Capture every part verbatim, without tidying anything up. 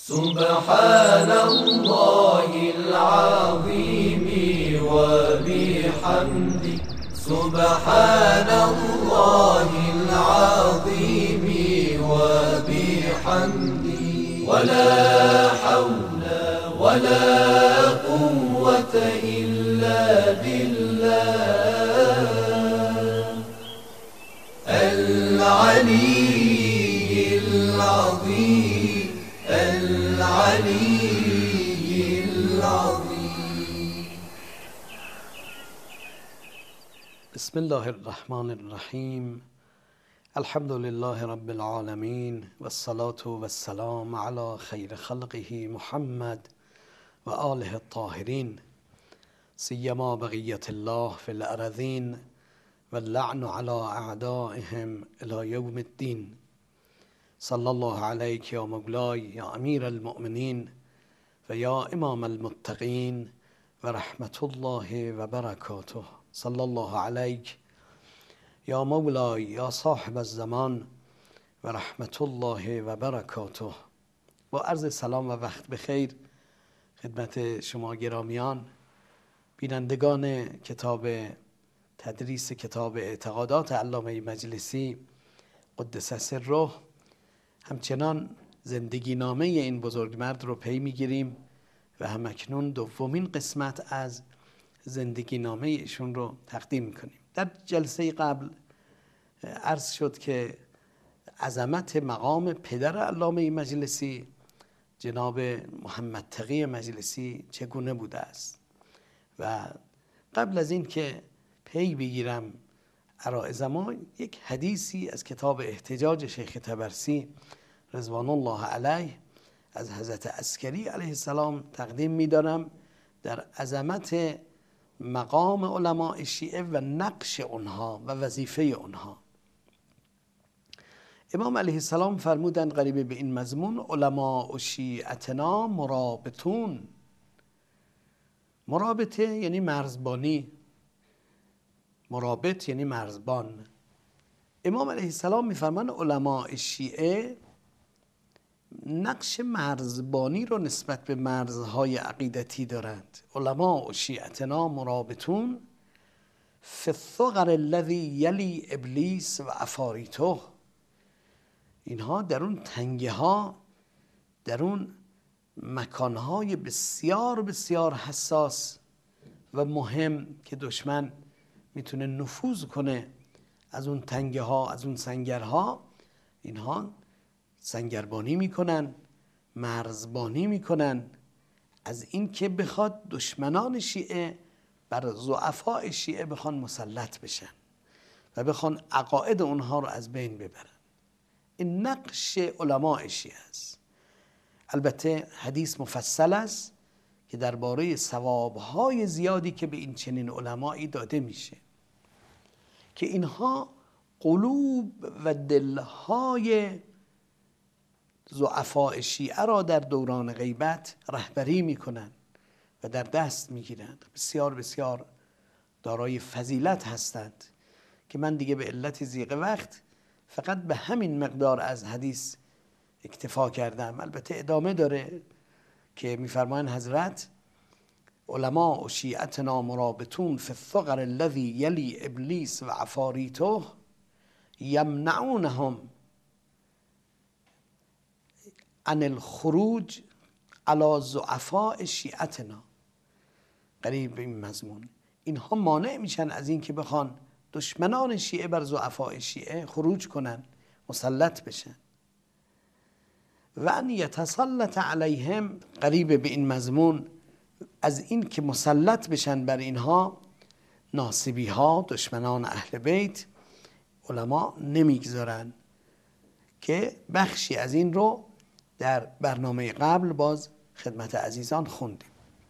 سبحان الله العظيم وبحمده سبحان الله العظيم وبحمده ولا حول ولا قوة إلا بالله العلي العظيم العلي العظيم. بسم الله الرحمن الرحیم. الحمد لله رب العالمین والصلاة والسلام على خیر خلقه محمد و آله الطاهرین سیما بقیت الله فی الارضین واللعن على اعدائهم الى یوم الدین. صلی الله علیک یا مولای یا امیر المؤمنین و یا امام المتقین و رحمت الله و برکاته. صلی الله علیک یا مولای یا صاحب الزمان و رحمت الله و برکاته. با عرض سلام و وقت بخیر خدمت شما گرامیان بینندگان کتاب تدریس کتاب اعتقادات علامه مجلسی قدس سره، همچنان زندگی نامه این بزرگمرد رو پی میگیریم و همکنون دومین قسمت از زندگی نامه ایشون رو تقدیم میکنیم. در جلسه قبل عرض شد که عظمت مقام پدر علامه مجلسی جناب محمد تقی مجلسی چگونه بوده است و قبل از این که پی بگیرم عرائض ما، یک حدیثی از کتاب احتجاج شیخ طبرسی رضوان الله علیه از حضرت عسکری علیه السلام تقدیم می‌دارم در عظمت مقام علماء شیعه و نقش اونها و وظیفه اونها. امام علیه السلام فرمودند قریب به این مضمون: علماء شیعتنا مرابطون. مرابطه یعنی مرزبانی، مرابط یعنی مرزبان. امام علیه السلام میفرمان علماء شیعه نقش مرزبانی رو نسبت به مرزهای عقیدتی دارند. علماء شیعتنا مرابطون فی الثغر الذی یلی ابلیس و عفاریته. اینها در اون تنگه ها، در اون مکانهای بسیار بسیار حساس و مهم که دشمن میتونه نفوذ کنه، از اون تنگه ها، از اون سنگرها، اینها سنگربانی میکنن، مرزبانی میکنن، از این که بخواد دشمنان شیعه بر ضعفاء شیعه بخوان مسلط بشن و بخوان عقاید اونها رو از بین ببرن. این نقش علماء شیعه است. البته حدیث مفصل است که درباره ثوابهای زیادی که به این چنین علمایی داده میشه که اینها قلوب و دلهای ضعفاء شیعه را در دوران غیبت رهبری میکنن و در دست میگیرند. بسیار بسیار دارای فضیلت هستند که من دیگه به علت ضیق وقت فقط به همین مقدار از حدیث اکتفا کردم. البته ادامه داره که میفرمایند حضرت: علماء شیعتنا مرابطون فی الثغر الذی یلی ابلیس و عفاریته یمنعونهم عن الخروج علی ضعفاء شیعتنا. قریب این مضمون، اینها مانع میشن از این که بخوان دشمنان شیعه بر ضعفاء شیعه خروج کنن، مسلط بشن. و ان یتسلط علیهم، قریب به این مضمون، از این که مسلط بشن بر اینها ناصبی ها، دشمنان اهل بیت، علما نمیگذارن، که بخشی از این رو در برنامه قبل باز خدمت عزیزان خوندیم.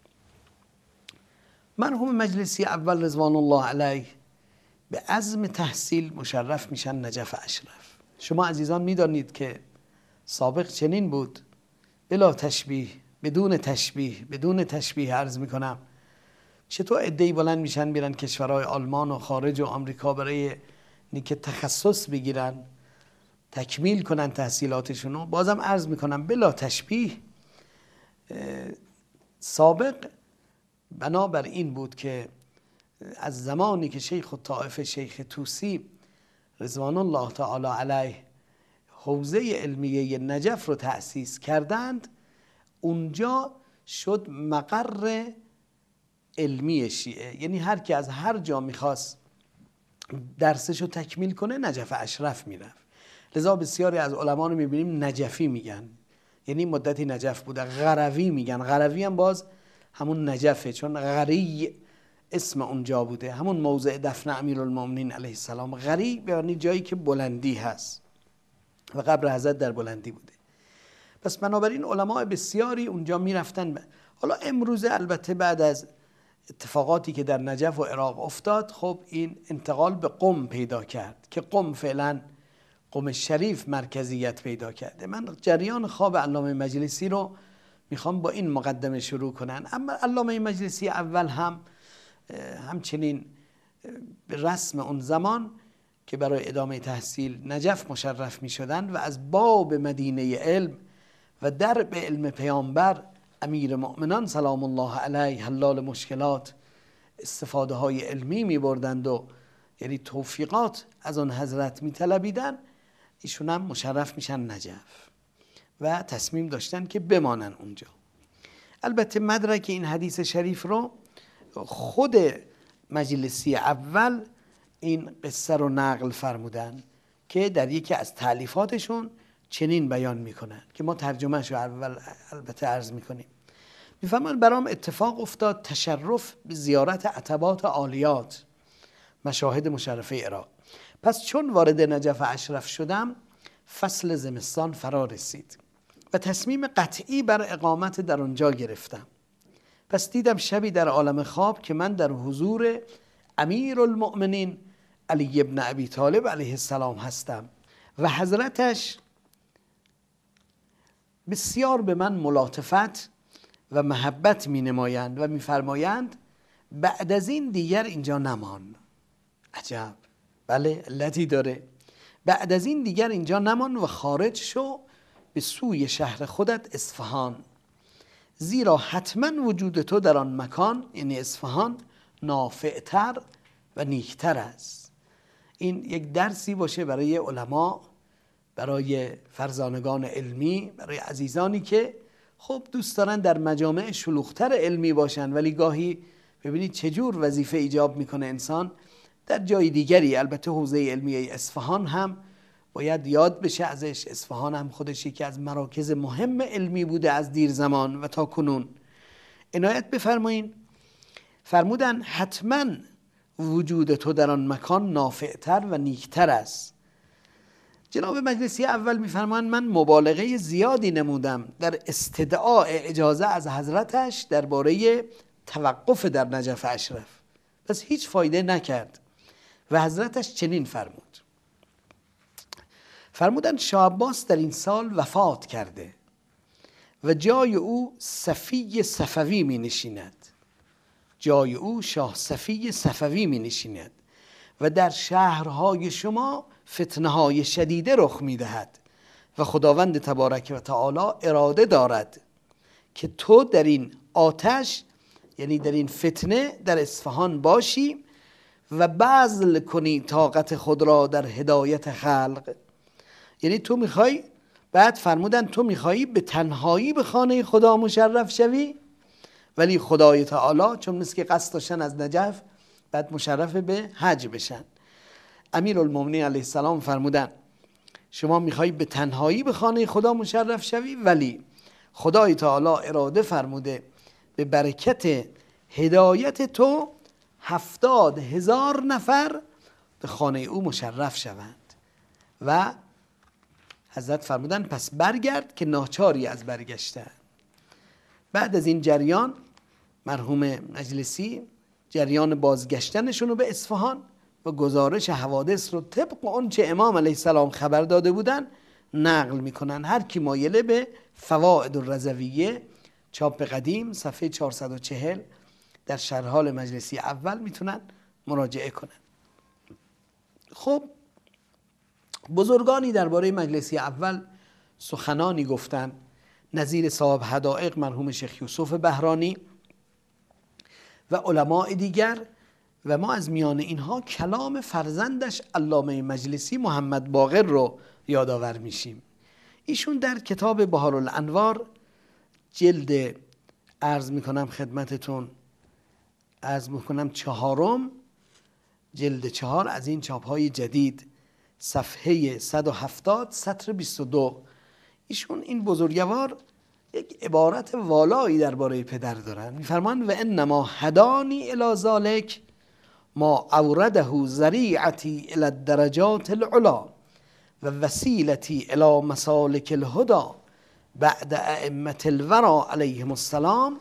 مرحوم مجلسی اول رضوان الله علیه به عزم تحصیل مشرف میشن نجف اشرف. شما عزیزان میدانید که سابق چنین بود، بلا تشبیه، بدون تشبیه بدون تشبیه عرض میکنم. چطور عده‌ای بلند میشن میرن کشورهای آلمان و خارج و آمریکا برای اینکه تخصص بگیرن، تکمیل کنن تحصیلاتشونو. بازم عرض میکنم بلا تشبیه، سابق بنابر این بود که از زمانی که شیخ الطائفه شیخ طوسی رضوان الله تعالی علیه حوزه علمیه نجف رو تأسیس کردند، اونجا شد مقر علمی شیعه. یعنی هر کی از هر جا میخواست درسش رو تکمیل کنه نجف اشرف میرفت. لذا بسیاری از علما رو میبینیم نجفی میگن، یعنی مدتی نجف بوده. غروی میگن، غروی هم باز همون نجفه، چون غری اسم اونجا بوده، همون موضع دفن امیرالمومنین علیه السلام. غری یعنی جایی که بلندی هست و قبر حضرت در بلندی بوده. پس بنابراین علماء بسیاری اونجا میرفتن. حالا امروزه البته بعد از اتفاقاتی که در نجف و عراق افتاد، خب این انتقال به قم پیدا کرد که قم فعلا قم شریف مرکزیت پیدا کرده. من جریان خواب علامه مجلسی رو میخوام با این مقدمه شروع کنن. اما علامه مجلسی اول هم همچنین به رسم اون زمان که برای ادامه تحصیل نجف مشرف می شدند و از باب مدینه علم و درب علم پیامبر امیر مؤمنان سلام الله علیه حلال مشکلات استفاده های علمی می بردند و یعنی توفیقات از اون حضرت می طلبیدن، ایشون هم مشرف میشن نجف و تصمیم داشتن که بمانن اونجا. البته مدرک این حدیث شریف رو خود مجلسی اول این قصه رو نقل فرمودن که در یکی از تألیفاتشون چنین بیان میکنن که ما ترجمهش رو اول البته عرض میکنیم. میفهمن برام اتفاق افتاد تشرف به زیارت عتبات عالیات مشاهد مشرفه عراق. پس چون وارد نجف اشرف شدم فصل زمستان فرا رسید و تصمیم قطعی بر اقامت در اونجا گرفتم. پس دیدم شبی در عالم خواب که من در حضور امیر المؤمنین علی ابن ابی طالب علیه السلام هستم و حضرتش بسیار به من ملاطفت و محبت می نمایند و می فرمایند بعد از این دیگر اینجا نمان. عجب، بله علتی داره. بعد از این دیگر اینجا نمان و خارج شو به سوی شهر خودت اصفهان، زیرا حتما وجود تو در آن مکان یعنی اصفهان نافعتر و نیکتر است. این یک درسی باشه برای علما، برای فرزانگان علمی، برای عزیزانی که خب دوست دارن در مجامع شلوغتر علمی باشن، ولی گاهی ببینید چجور وظیفه ایجاب میکنه انسان در جای دیگری. البته حوزه علمی اصفهان هم باید یاد بشه ازش. اصفهان هم خودش یکی از مراکز مهم علمی بوده از دیر زمان و تا کنون. عنایت بفرمایین، فرمودن حتما وجود تو در آن مکان نافعتر و نیکتر است. جناب مجلسی اول میفرمایند من مبالغه زیادی نمودم در استدعاء اجازه از حضرتش درباره توقف در نجف اشرف، پس هیچ فایده نکرد و حضرتش چنین فرمود. فرمودند شاه عباس در این سال وفات کرده و جای او صفی صفوی می نشیند. جای او شاه صفی صفوی می نشیند و در شهرهای شما فتنه های شدیده رخ می دهد و خداوند تبارک و تعالی اراده دارد که تو در این آتش یعنی در این فتنه در اصفهان باشی و بذل کنی طاقت خود را در هدایت خلق. یعنی تو میخوای، بعد فرمودن تو میخوایی به تنهایی به خانه خدا مشرف شوی، ولی خدای تعالی چون مثل که قصد داشتن از نجف بعد مشرف به حج بشن. امیر المومنین علیه السلام فرمودن شما میخوایی به تنهایی به خانه خدا مشرف شوی، ولی خدای تعالی اراده فرموده به برکت هدایت تو هفتاد هزار نفر به خانه او مشرف شوند. و حضرت فرمودن پس برگرد که ناچاری از برگشتن. بعد از این جریان مرحوم مجلسی جریان بازگشتنشون رو به اصفهان و گزارش حوادث رو طبق اون چه امام علیه السلام خبر داده بودن نقل میکنن. هر کی مایله به فوائد الرضویه چاپ قدیم صفحه چهارصد و چهل در شرحال مجلسی اول میتونن مراجعه کنن. خب بزرگانی درباره مجلسی اول سخنانی گفتن. نظیر صاحب حدائق مرحوم شیخ یوسف بهرانی و علماء دیگر، و ما از میان اینها کلام فرزندش علامه مجلسی محمد باقر رو یادآور میشیم. ایشون در کتاب بهارالانوار جلد عرض میکنم خدمتتون عرض میکنم چهارم، جلد چهار از این چاپهای جدید، صفحه صد و هفتاد سطر بیست و دو، ایشون این بزرگوار یک عبارت والایی درباره پدر دارن. میفرمان و انما هدانی الی ذلک ما اورده ذریعتی الی الدرجات العلا و وسیلتی الی مسالک الهدى بعد ائمة الورى علیهم السلام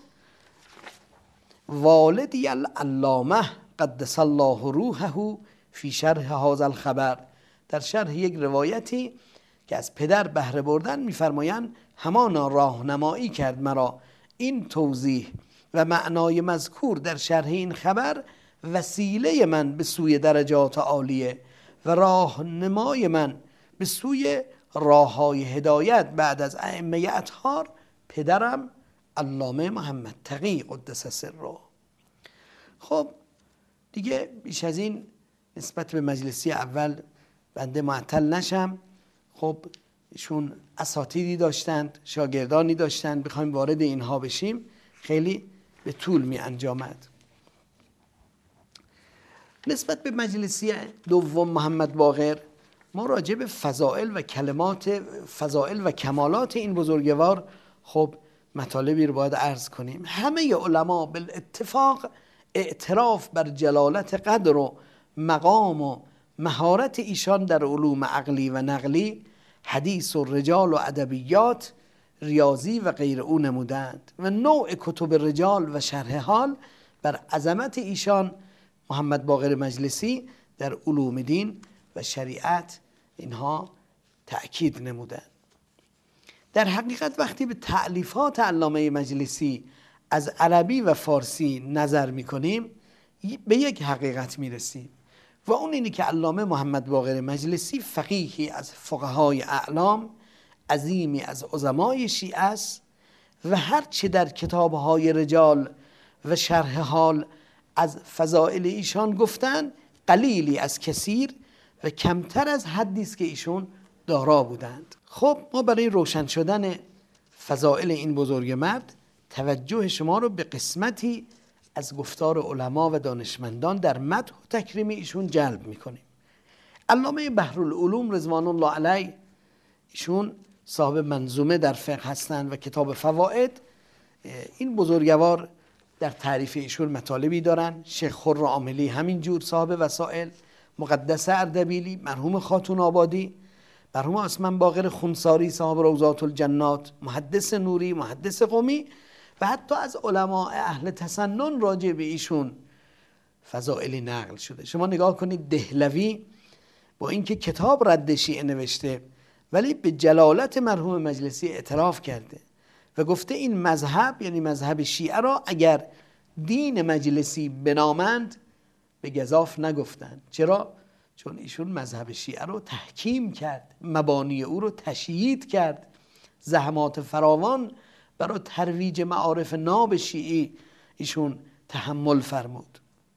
والدی العلامه قدس الله روحه فی شرح هذا الخبر. در شرح یک روایتی که از پدر بهره بردن میفرمایند همانا راهنمایی کرد مرا این توضیح و معنای مذکور در شرح این خبر وسیله من به سوی درجات عالیه و راهنمای من به سوی راههای هدایت بعد از ائمه اطهار پدرم علامه محمد تقی قدس سره. خب دیگه بیش از این نسبت به مجلسی اول بنده معطل نشم. خب ایشون اساتیدی داشتند، شاگردانی داشتند، بخوایم وارد اینها بشیم خیلی به طول می انجامد. نسبت به مجلسی دوم محمد باقر ما راجع به فضائل و کلمات فضائل و کمالات این بزرگوار خب مطالبی رو باید عرض کنیم. همه علما بالاتفاق اعتراف بر جلالت قدر و مقام و مهارت ایشان در علوم عقلی و نقلی، حدیث و رجال و ادبیات، ریاضی و غیر او نمودند و نوع کتب رجال و شرح حال بر عظمت ایشان محمد باقر مجلسی در علوم دین و شریعت اینها تأکید نمودند. در حقیقت وقتی به تألیفات علامه مجلسی از عربی و فارسی نظر میکنیم به یک حقیقت میرسیم و اون اینه که علامه محمد باقر مجلسی فقیهی از فقهای اعلام، عظیمی از عظمای شیعه است و هرچه در کتابهای رجال و شرح حال از فضائل ایشان گفتن قلیلی از کثیر و کمتر از حدی است که ایشون دارا بودند. خب ما برای روشن شدن فضائل این بزرگ مرد توجه شما رو به قسمتی از گفتار علما و دانشمندان در مدح و تکریم ایشون جلب میکنیم. علامه بحرالعلوم رضوان الله علیه ایشون صاحب منظومه در فقه هستند و کتاب فوائد. این بزرگوار در تعریف ایشون مطالبی دارن. شیخ خر عاملی همینجور صاحب وسائل، مقدس اردبیلی، مرحوم خاتون آبادی، مرحوم اسمن باقر خونساری صاحب روضات الجنات، محدث نوری، محدث قمی و حتی از علماء اهل تسنن راجع به ایشون فضائلی نقل شده. شما نگاه کنید دهلوی با اینکه کتاب رد شیعه نوشته ولی به جلالت مرحوم مجلسی اعتراف کرده و گفته این مذهب یعنی مذهب شیعه را اگر دین مجلسی بنامند به گزاف نگفتند. چرا؟ چون ایشون مذهب شیعه رو تحکیم کرد، مبانی او رو تشیید کرد، زحمات فراوان برای ترویج معارف ناب شیعی ایشون تحمل فرمود.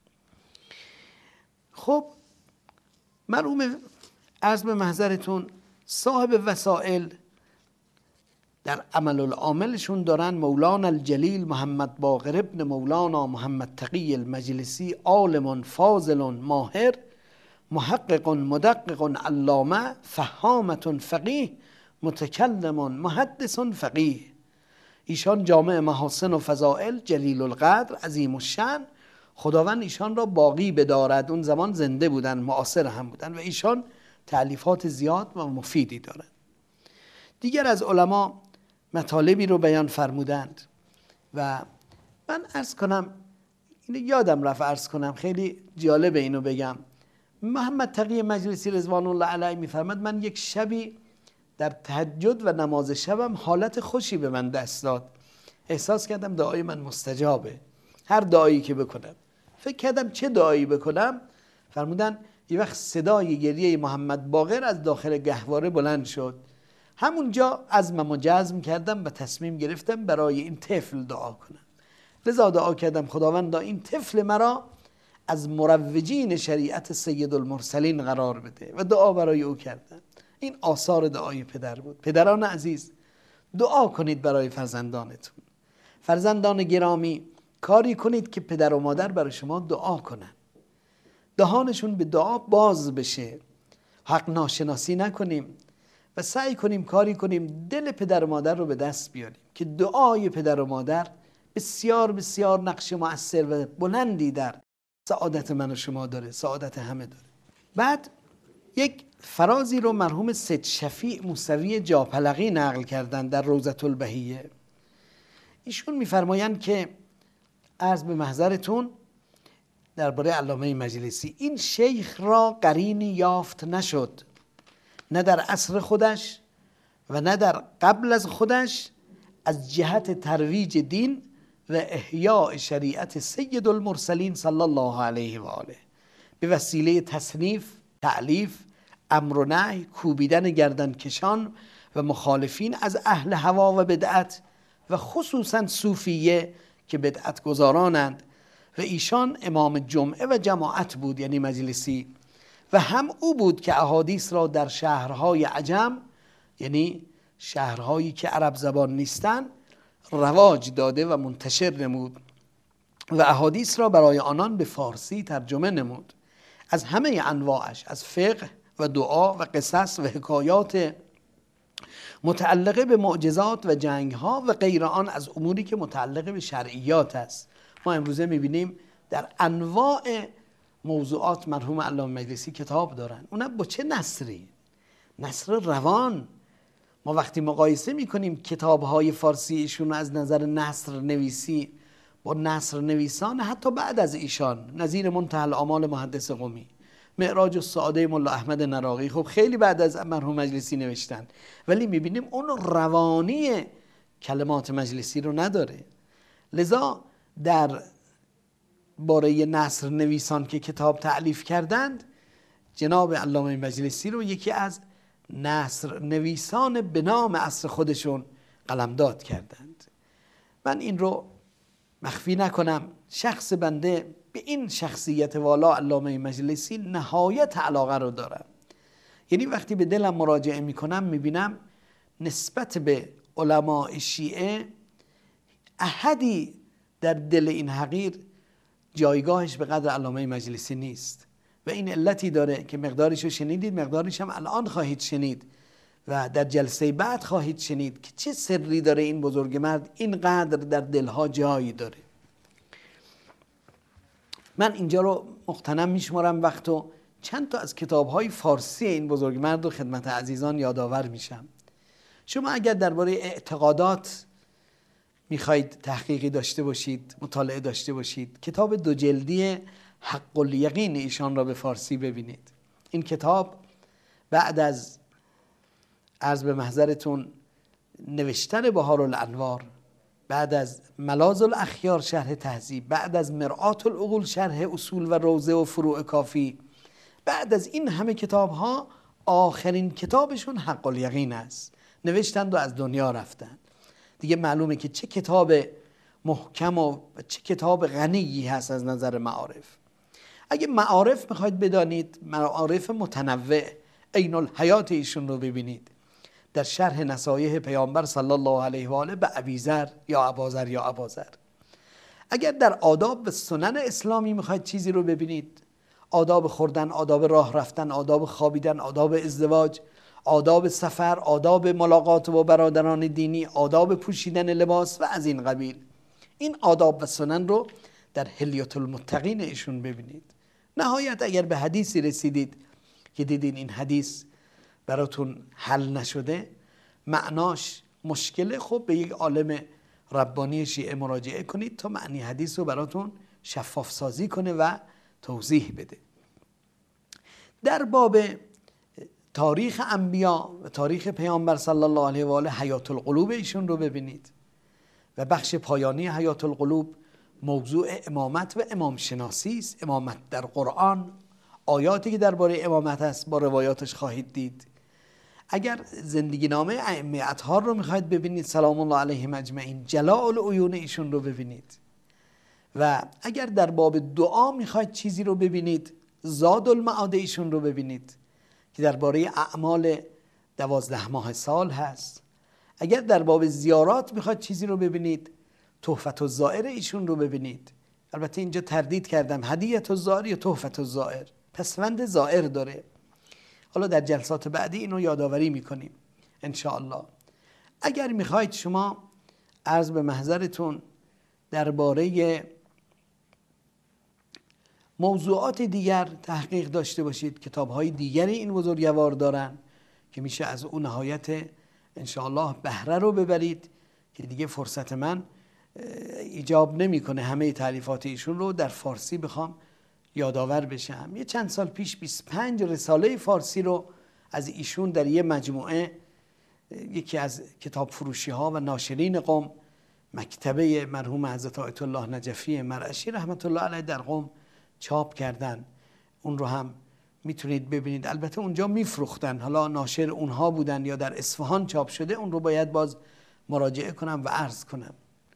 خب مرحوم عرض به محضرتون صاحب وسائل در عمل العاملشون دارن مولانا الجلیل محمد باقر ابن مولانا محمد تقی المجلسی، عالم فاضل ماهر محقق مدقق علامه فهامة فقیه متکلم محدث فقیه. ایشان جامع محاسن و فضائل، جلیل القدر، عظیم الشأن، خداوند ایشان را باقی بدارد. اون زمان زنده بودن، معاصر هم بودن و ایشان تألیفات زیاد و مفیدی دارند. دیگر از علما مطالبی رو بیان فرمودند و من عرض کنم، اینو یادم رفت عرض کنم، خیلی جالب اینو بگم. محمد تقی مجلسی رضوان الله علیه میفرماد من یک شبی در تهجد و نماز شبم حالت خوشی به من دست داد، احساس کردم دعای من مستجابه. هر دعایی که بکنم فکر کردم چه دعایی بکنم، فرمودن یه وقت صدای گریه محمد باقر از داخل گهواره بلند شد. همونجا عزمم و جزم کردم و تصمیم گرفتم برای این طفل دعا کنم. لذا دعا کردم خداوندا این طفل مرا از مروجین شریعت سید المرسلین قرار بده و دعا برای او کردم. این آثار دعای پدر بود. پدران عزیز، دعا کنید برای فرزندانتون. فرزندان گرامی، کاری کنید که پدر و مادر برای شما دعا کنن، دهانشون به دعا باز بشه، حق ناشناسی نکنیم و سعی کنیم کاری کنیم دل پدر و مادر رو به دست بیاریم که دعای پدر و مادر بسیار بسیار نقش مؤثر و بلندی در سعادت من و شما داره، سعادت همه داره. بعد یک فرازی رو مرحوم سید شفیع موسوی جاپلقی نقل کردن در روضة البهیه. ایشون میفرمایند که عرض به محضرتون درباره علامه مجلسی، این شیخ را قرینی یافت نشد، نه در عصر خودش و نه در قبل از خودش، از جهت ترویج دین و احیاء شریعت سید المرسلین صلی الله علیه و آله به وسیله تصنیف، تألیف، امر و نهی، کوبیدن گردن کشان و مخالفین از اهل هوا و بدعت و خصوصا صوفیه که بدعت گذارانند و ایشان امام جمعه و جماعت بود، یعنی مجلسی، و هم او بود که احادیث را در شهرهای عجم، یعنی شهرهایی که عرب زبان نیستن، رواج داده و منتشر نمود و احادیث را برای آنان به فارسی ترجمه نمود. از همه انواعش، از فقه و دعا و قصص و حکایات متعلقه به معجزات و جنگ ها و غیر آن از اموری که متعلقه به شرعیات است. ما امروزه میبینیم در انواع موضوعات مرحوم علامه مجلسی کتاب دارن. اونم با چه نثری؟ نثر روان. ما وقتی مقایسه میکنیم کتابهای فارسی ایشون از نظر نثر نویسی با نثر نویسان حتی بعد از ایشان، نظیر منتهی الآمال محدث قمی، معراج السعاده ملا احمد نراقی، خب خیلی بعد از مرحوم مجلسی نوشتن، ولی میبینیم اون روانی کلمات مجلسی رو نداره. لذا در باره نثر نویسان که کتاب تألیف کردند، جناب علامه مجلسی رو یکی از نثر نویسان به نام عصر خودشون قلمداد کردند. من این رو مخفی نکنم، شخص بنده به این شخصیت والا علامه مجلسی نهایت علاقه رو دارم. یعنی وقتی به دلم مراجعه میکنم میبینم نسبت به علماء شیعه احدی در دل این حقیر جایگاهش به قدر علامه مجلسی نیست و این علتی داره که مقدارش رو شنیدید، مقدارش هم الان خواهید شنید و در جلسه بعد خواهید شنید که چه سری داره این بزرگ مرد اینقدر در دلها جایی داره. من اینجا رو مغتنم میشمارم وقتو چند تا از کتاب‌های فارسی این بزرگ مرد رو خدمت عزیزان یادآور میشم. شما اگر درباره اعتقادات میخواید تحقیقی داشته باشید، مطالعه داشته باشید، کتاب دو جلدی حق الیقین ایشان را به فارسی ببینید. این کتاب بعد از عرض به محضرتون نوشتن بهار الانوار، بعد از ملاذ الاخیار شرح تهذیب، بعد از مرآت العقول شرح اصول و روضه و فروع کافی، بعد از این همه کتاب ها آخرین کتابشون حق الیقین است. نوشتند و از دنیا رفتند. دیگه معلومه که چه کتاب محکم و چه کتاب غنیی هست از نظر معارف. اگه معارف میخواید بدانید، معارف متنوع عین الحیات ایشون رو ببینید در شرح نصایح پیامبر صلی الله علیه و آله به ابیذر یا اباذر یا اباذر. اگر در آداب و سنن اسلامی میخواید چیزی رو ببینید، آداب خوردن، آداب راه رفتن، آداب خوابیدن، آداب ازدواج، آداب سفر، آداب ملاقات با برادران دینی، آداب پوشیدن لباس و از این قبیل، این آداب و سنن رو در حلیة المتقین ایشون ببینید. نهایت اگر به حدیثی رسیدید که دیدین این حدیث براتون حل نشده، معناش مشکله، خب به یک عالم ربانی شیعه مراجعه کنید تا معنی حدیث رو براتون شفاف سازی کنه و توضیح بده. در باب تاریخ انبیا و تاریخ پیامبر صلی الله علیه و آله حیات القلوب ایشون رو ببینید و بخش پایانی حیات القلوب موضوع امامت و امام شناسی است. امامت در قرآن، آیاتی که درباره امامت است با روایاتش خواهید دید. اگر زندگی نامه ائمه اطهار رو میخواید ببینید سلام الله علیهم اجمعین، جلاء العیون ایشون رو ببینید. و اگر در باب دعا میخواید چیزی رو ببینید، زاد المعاد ایشون رو ببینید که درباره اعمال دوازده ماه سال هست. اگر در باب زیارات میخواید چیزی رو ببینید، تحفت الزائر ایشون رو ببینید. البته اینجا تردید کردم هدیت الزائر یا تحفت الزائر، پسوند زائر داره. حالا در جلسات بعدی اینو یادآوری میکنیم ان شاء الله. اگر میخواید شما عرض به محضرتون درباره موضوعات دیگر تحقیق داشته باشید، کتاب‌های دیگری این بزرگوار دارن که میشه از اون نهایت ان شاء الله بهره رو ببرید که دیگه فرصت من ایجاب نمیکنه همه تالیفات ایشون رو در فارسی بخوام یادآور بشم. یه چند سال پیش بیست و پنج رساله فارسی رو از ایشون در یه مجموعه یکی از کتاب فروشی ها و ناشرین قم، مکتبه مرحوم حضرت آیت الله نجفی مرعشی رحمت الله علیه در قم چاپ کردن. اون رو هم میتونید ببینید. البته اونجا میفروختن، حالا ناشر اونها بودن یا در اصفهان چاپ شده، اون رو باید باز مراجعه کنم و عرض کنم.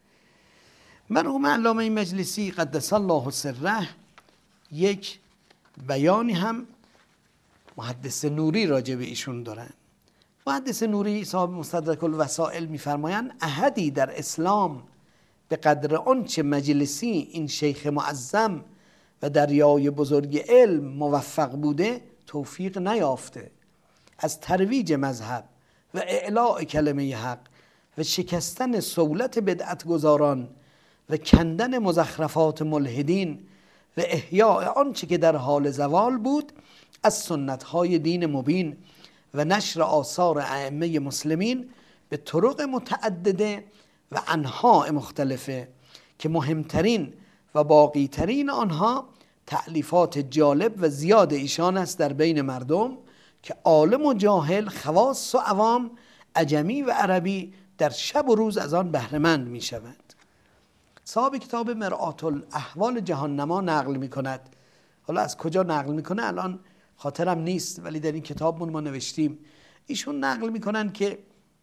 مرحوم علامه مجلسی قدس الله سره یک بیانی هم محدث نوری راجع به ایشون دارن. محدث نوری صاحب مستدرک الوسائل میفرمایند احدی در اسلام به قدر آنچه مجلسی این شیخ معظم و دریای بزرگ علم موفق بوده توفیق نیافته. از ترویج مذهب و اعلاء کلمه حق و شکستن صولت بدعت گذاران و کندن مزخرفات ملحدین و احیاء آنچه که در حال زوال بود از سنت‌های دین مبین و نشر آثار ائمه مسلمین به طرق متعدده و انواع مختلفه که مهمترین و باقیترین آنها تألیفات جالب و زیاد ایشان است در بین مردم که عالم و جاهل، خواص و عوام، عجمی و عربی در شب و روز از آن بهره‌مند می شوند. صاحب کتاب مرآت الاحوال جهان نما نقل می کند. حالا از کجا نقل می کنه الان خاطرم نیست، ولی در این کتابمون ما نوشتیم. ایشون نقل می کنن که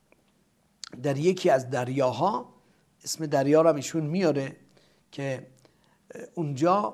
در یکی از دریاها، اسم دریا رو ایشون میاره، که اونجا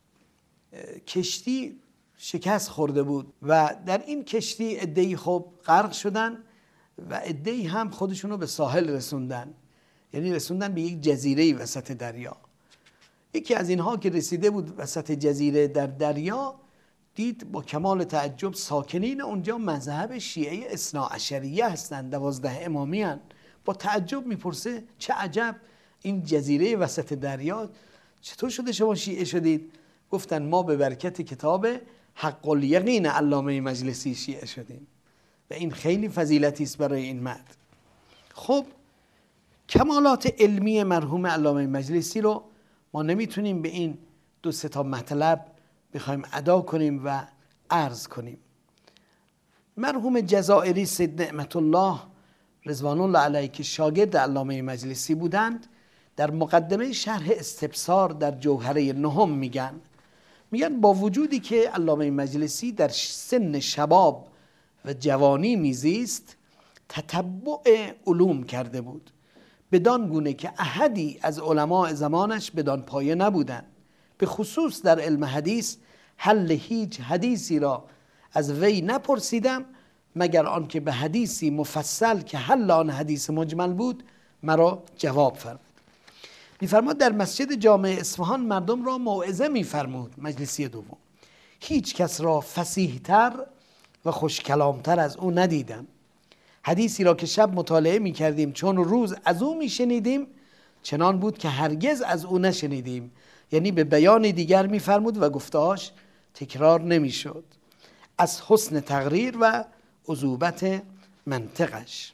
کشتی شکست خورده بود و در این کشتی عده‌ای خب غرق شدن و عده‌ای هم خودشونو به ساحل رسوندن، یعنی رسوندن به یک جزیره وسط دریا. یکی از اینها که رسیده بود وسط جزیره در دریا، دید با کمال تعجب ساکنین اونجا مذهب شیعه اثنا عشریه هستند، دوازده امامی هستند. با تعجب میپرسه چه عجب، این جزیره وسط دریا چطور شده شما شیعه شدید؟ گفتن ما به برکت کتاب حق الیقین علامه مجلسی شیعه شدیم و این خیلی فضیلتی است برای این مرد. خب کمالات علمی مرحوم علامه مجلسی رو ما نمیتونیم به این دو سه تا مطلب بخوایم ادا کنیم و عرض کنیم. مرحوم جزائری سید نعمت الله رضوان الله علیه که شاگرد علامه مجلسی بودند، در مقدمه شرح استبصار در جوهره نهم میگن میگن با وجودی که علامه مجلسی در سن شباب و جوانی میزیست، تتبع علوم کرده بود، بدان گونه که احدی از علماء زمانش بدان پایه نبودند. به خصوص در علم حدیث حل هیچ حدیثی را از وی نپرسیدم مگر آنکه به حدیثی مفصل که حل آن حدیث مجمل بود مرا جواب فرمود. میفرماد در مسجد جامع اصفهان مردم را موعظه میفرمود. مجلسی دوم: هیچ کس را فصیح‌تر و خوشکلامتر از او ندیدم. حدیثی را که شب مطالعه میکردیم چون روز از او میشنیدیم چنان بود که هرگز از او نشنیدیم. یعنی به بیان دیگر میفرمود و گفتهاش تکرار نمیشد، از حسن تقریر و عذوبت منطقش.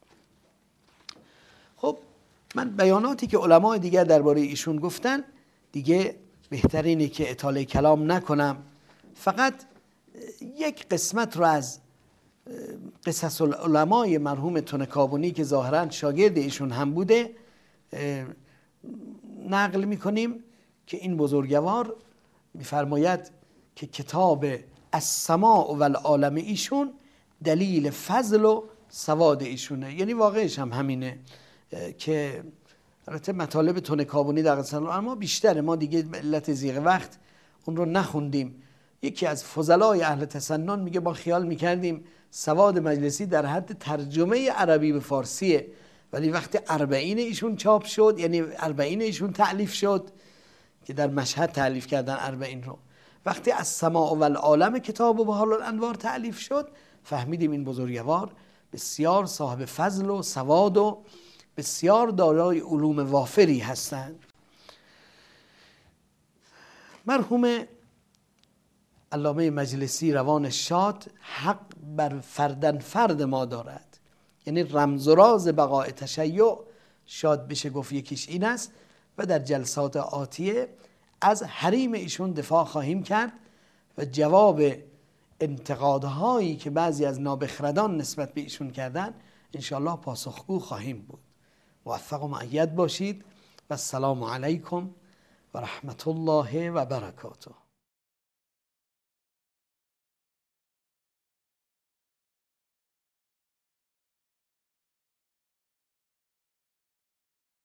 خب من بیاناتی که علمای دیگر درباره ایشون گفتن دیگه بهترینه که اطاله کلام نکنم، فقط یک قسمت رو از قصص العلمای مرحوم تنکابونی که ظاهرا شاگرد ایشون هم بوده نقل میکنیم که این بزرگوار میفرماید که کتاب السماع و العالم ایشون دلیل فضل و سواد ایشونه. یعنی واقعش هم همینه که البته مطالب تون کابونی در قصه اما بیشتره، ما دیگه علت زیغ وقت اون رو نخوندیم. یکی از فضلای اهل تسنن میگه ما خیال میکردیم سواد مجلسی در حد ترجمه عربی به فارسیه، ولی وقتی اربعین ایشون چاپ شد، یعنی اربعین ایشون تألیف شد که در مشهد تألیف کردن اربعین رو، وقتی از سماع و العالم کتاب و بحار الانوار تألیف شد فهمیدیم این بزرگوار بسیار صاحب فضل و سواد و بسیار دارای علوم وافری هستند. مرحوم علامه مجلسی روان شاد حق بر فردن فرد ما دارد، یعنی رمز و راز بقای تشیع شاد بشه گفت یکیش این است و در جلسات آتیه از حریم ایشون دفاع خواهیم کرد و جواب انتقادهایی که بعضی از نابخردان نسبت به ایشون کردن انشاءالله پاسخگو خواهیم بود. موفق و مؤید باشید و السلام علیکم و رحمت الله و برکاته.